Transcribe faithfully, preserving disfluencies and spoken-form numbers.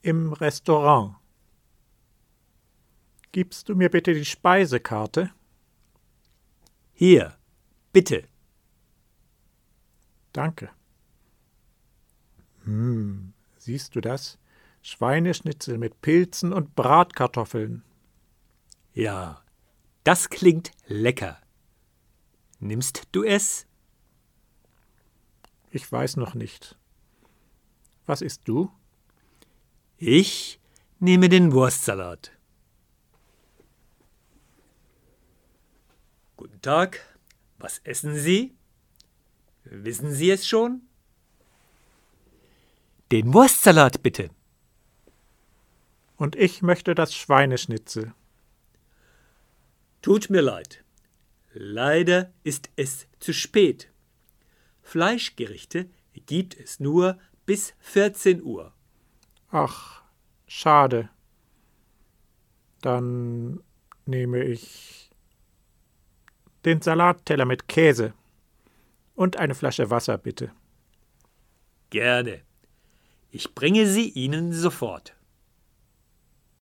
im Restaurant. Gibst du mir bitte die Speisekarte? Hier, bitte. Danke. Hm, siehst du das? Schweineschnitzel mit Pilzen und Bratkartoffeln. Ja, das klingt lecker. Nimmst du es? Ich weiß noch nicht. Was isst du? Ich nehme den Wurstsalat. Guten Tag, was essen Sie? Wissen Sie es schon? Den Wurstsalat bitte. Und ich möchte das Schweineschnitzel. Tut mir leid. Leider ist es zu spät. Fleischgerichte gibt es nur bis vierzehn Uhr. Ach, schade. Dann nehme ich den Salatteller mit Käse und eine Flasche Wasser, bitte. Gerne. Ich bringe sie Ihnen sofort.